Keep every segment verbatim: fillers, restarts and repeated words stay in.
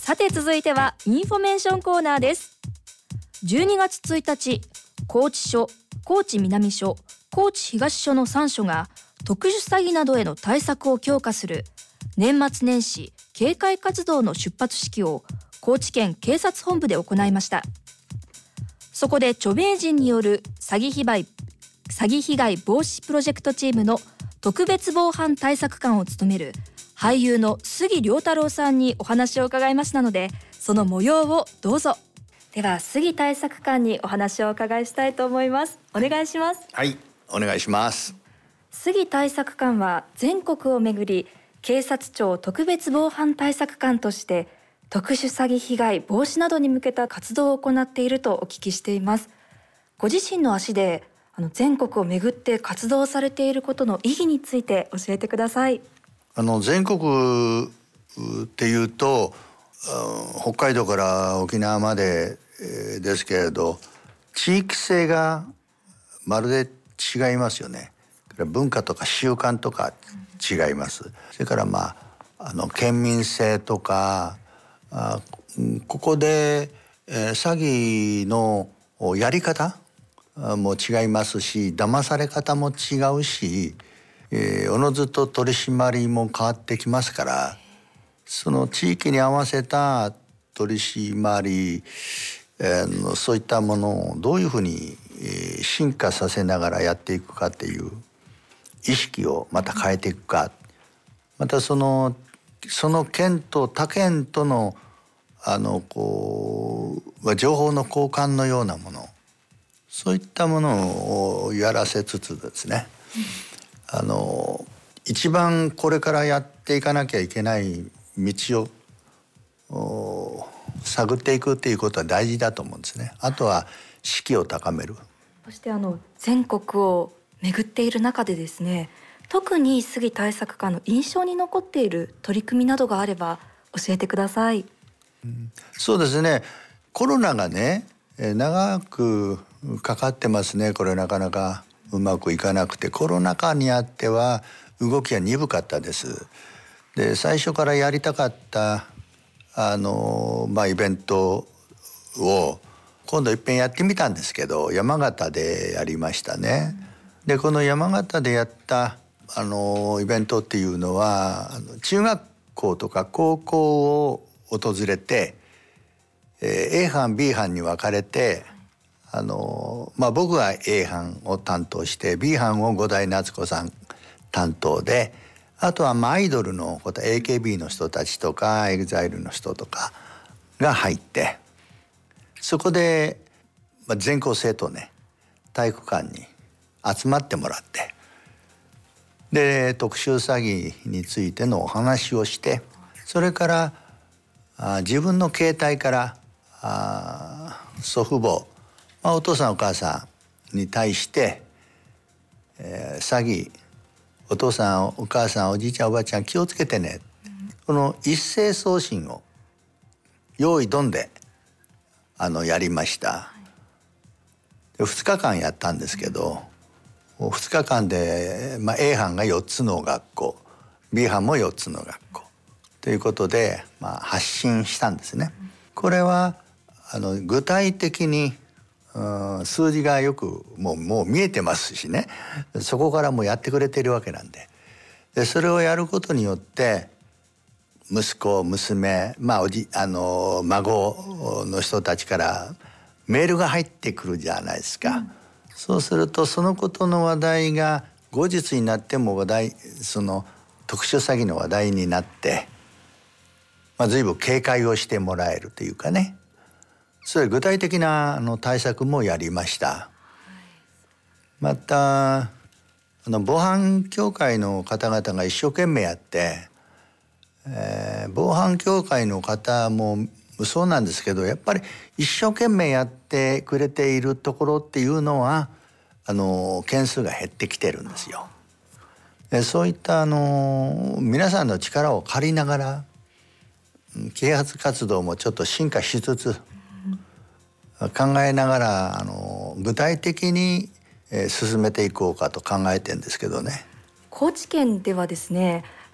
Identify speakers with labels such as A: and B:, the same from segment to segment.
A: さて続いてはインフォメーションコーナーです。じゅうにがつついたち、高知署、高知南署、高知東署のさん署が特殊詐欺などへの対策を強化する年末年始警戒活動の出発式を高知県警察本部で行いました。そこで著名人による詐欺被害、詐欺被害防止プロジェクトチームの特別防犯対策官を務める俳優の杉良太郎さんにお話を伺いましたので、その模様をどうぞ。では杉対策官にお話をお伺いしたいと思います。お願いします。
B: はい、お願いします。
A: 杉対策官は全国を巡り、警察庁特別防犯対策官として特殊詐欺被害防止などに向けた活動を行っているとお聞きしています。ご自身の足であの全国を巡って活動されていることの意義について教えてください。
B: あの全国っていうと北海道から沖縄までですけれど、地域性がまるで違いますよね。文化とか習慣とか違います。それからまああの県民性とか、あここで、えー、詐欺のやり方も違いますし、騙され方も違うし、えー、おのずと取り締まりも変わってきますから、その地域に合わせた取り締まり、えー、そういったものをどういうふうに、えー、進化させながらやっていくかっていう意識をまた変えていくか、またそのその県と他県とのあのこう情報の交換のようなもの、そういったものをやらせつつですね、あの一番これからやっていかなきゃいけない道を探っていくっていうことは大事だと思うんですね。あとは士気を高める。
A: そしてあの全国を巡っている中でですね、特に杉対策課の印象に残っている取り組みなどがあれば教えてください。
B: うん、そうですね、コロナがね長くかかってますね。これなかなかうまくいかなくて、コロナ禍にあっては動きが鈍かったです。で最初からやりたかったあの、まあ、イベントを今度いっぺんやってみたんですけど、山形でやりましたね。でこの山形でやったあのイベントっていうのは、あの中学校とか高校を訪れて、えー、A 班 B 班に分かれて、あのまあ、僕が A 班を担当して B 班を五代夏子さん担当で、あとはまあアイドルのこと エーケービー の人たちとか エグザイル の人とかが入って、そこで、まあ、全校生徒ね体育館に集まってもらって、で特殊詐欺についてのお話をして、それからあ自分の携帯からあ祖父母、まあ、お父さんお母さんに対して、えー、詐欺お父さんお母さんおじいちゃんおばあちゃん気をつけてね、うん、この一斉送信を用意どんであのやりました。はい、でふつかかんやったんですけど、うん、ふつかかんで、まあ、A 班がよっつの学校 B 班もよっつの学校ということで、まあ、発信したんですね。うん、これはあの具体的にうん数字がよくもう、もう見えてますしね、そこからもうやってくれてるわけなんで、でそれをやることによって息子娘、まあ、おじあの孫の人たちからメールが入ってくるじゃないですか。うん、そうするとそのことの話題が後日になっても話題その特殊詐欺の話題になって、まあ、随分警戒をしてもらえるというかね、そういう具体的なあの対策もやりました。はい、またあの防犯協会の方々が一生懸命やって、えー、防犯協会の方もそうなんですけど、やっぱり一生懸命やってくれているところっていうのはあの件数が減ってきてるんですよ。でそういったあの皆さんの力を借りながら啓発活動もちょっと進化しつつ考えながらあの具体的に、えー、進めていこうかと考えてるんですけどね。
A: 高知県ではですね、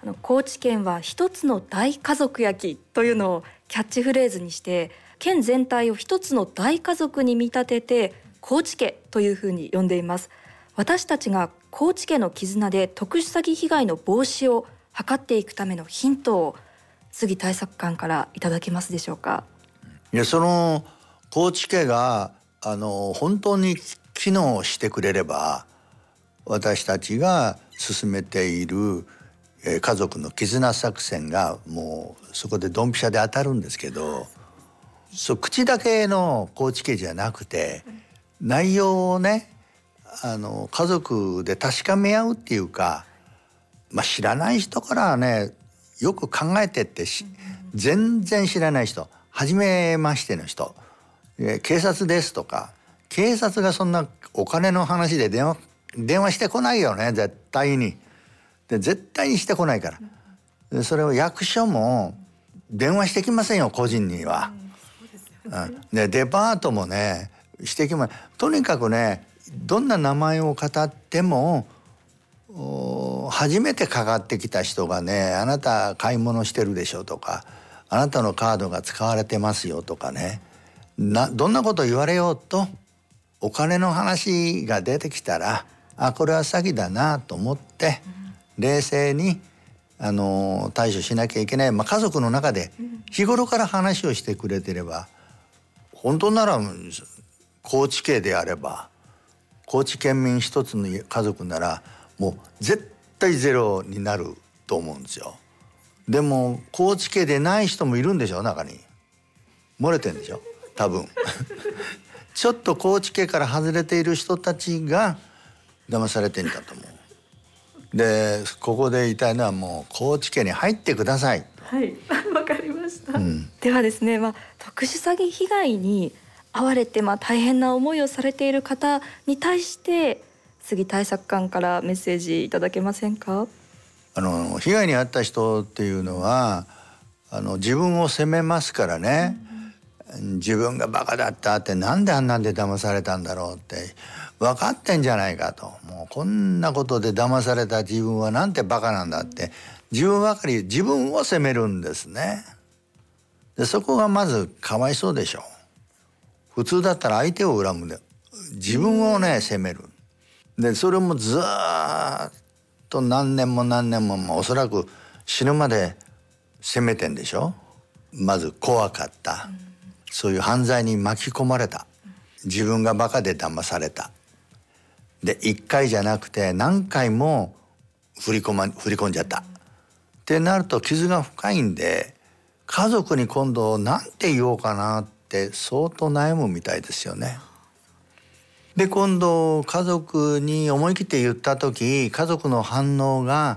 A: あの高知県は一つの大家族焼きというのをキャッチフレーズにして、県全体を一つの大家族に見立てて高知家というふうに呼んでいます。私たちが高知家の絆で特殊詐欺被害の防止を図っていくためのヒントを杉対策官からいただけますでしょうか。
B: いや、その高知家があの本当に機能してくれれば、私たちが進めているえ家族の絆作戦がもうそこでドンピシャで当たるんですけど、そう口だけの高知家じゃなくて、内容をね、あの家族で確かめ合うっていうか、まあ、知らない人からはねよく考えてってし、全然知らない人、初めましての人、え警察ですとか、警察がそんなお金の話で電話電話してこないよね、絶対に。で絶対にしてこないから。でそれを役所も電話してきませんよ、個人には。うん、でデパートもねしてきません。とにかくね、どんな名前を語っても初めてかかってきた人がね、あなた買い物してるでしょとか、あなたのカードが使われてますよとかね、などんなこと言われようとお金の話が出てきたら、あこれは詐欺だなと思って冷静にあの対処しなきゃいけない。まあ、家族の中で日頃から話をしてくれてれば、本当なら高知家であれば、高知県民一つの家族ならもう絶対ゼロになると思うんですよ。でも高知家でない人もいるんでしょ、中に。漏れてんでしょ多分ちょっと高知家から外れている人たちが騙されてんだと思う。でここで言いたいのは、もう高知家に入ってください。
A: はいわかりました、
B: うん、
A: ではですね、まあ、特殊詐欺被害に遭われて、まあ、大変な思いをされている方に対して杉対策官からメッセージいただけませんか。
B: あの被害に遭った人っていうのはあの自分を責めますからね、うん、自分がバカだったって、なんであんなんで騙されたんだろうって分かってんじゃないかと。もうこんなことで騙された自分はなんてバカなんだって自分ばかり自分を責めるんですね。でそこがまずかわいそうでしょ。普通だったら相手を恨むで、自分をね責める。でそれもずーっと何年も何年も、もうおそらく死ぬまで責めてんでしょ。まず怖かった、そういう犯罪に巻き込まれた、自分がバカで騙された。でいっかいじゃなくて何回も振り込ま振り込んじゃったってなると傷が深いんで、家族に今度なんて言おうかなって相当悩むみたいですよね。で今度家族に思い切って言った時、家族の反応が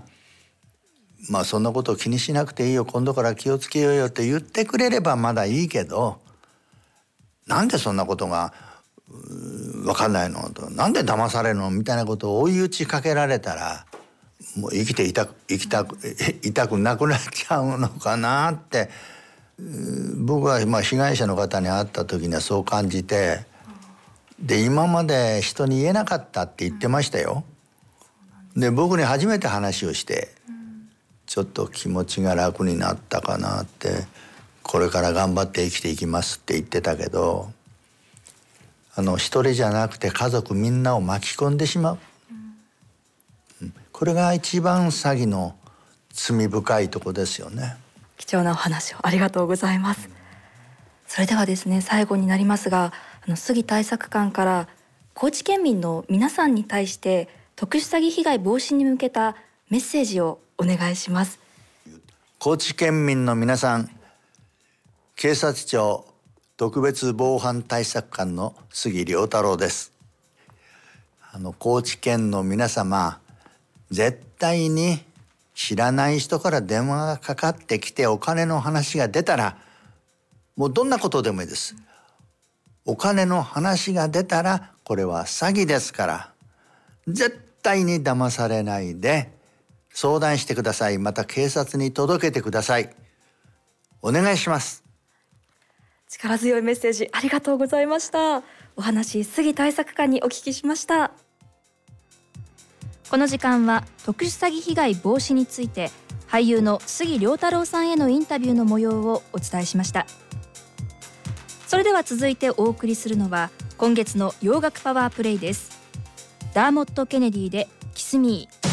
B: 「まあそんなことを気にしなくていいよ、今度から気をつけようよ」って言ってくれればまだいいけど、なんでそんなことが分かんないのと、なんで騙されるのみたいなことを追い打ちかけられたら、もう生きていた生きたく痛くなくなっちゃうのかなって、僕はまあ被害者の方に会った時にはそう感じて、で今まで人に言えなかったって言ってましたよ。で僕に初めて話をして、ちょっと気持ちが楽になったかなって、これから頑張って生きていきますって言ってたけど、あの一人じゃなくて家族みんなを巻き込んでしまう、うん、これが一番詐欺の罪深いとこですよね。
A: 貴重なお話をありがとうございます。それではですね、最後になりますが、あの杉対策官から高知県民の皆さんに対して特殊詐欺被害防止に向けたメッセージをお願いします。
B: 高知県民の皆さん、警察庁特別防犯対策官の杉良太郎です。あの高知県の皆様、絶対に知らない人から電話がかかってきてお金の話が出たら、もうどんなことでもいいです。お金の話が出たらこれは詐欺ですから、絶対に騙されないで相談してください。また警察に届けてください。お願いします。
A: 力強いメッセージありがとうございました。お話、杉対策官にお聞きしました。この時間は特殊詐欺被害防止について俳優の杉良太郎さんへのインタビューの模様をお伝えしました。それでは続いてお送りするのは今月の洋楽パワープレイです。ダーモット・ケネディでキスミー。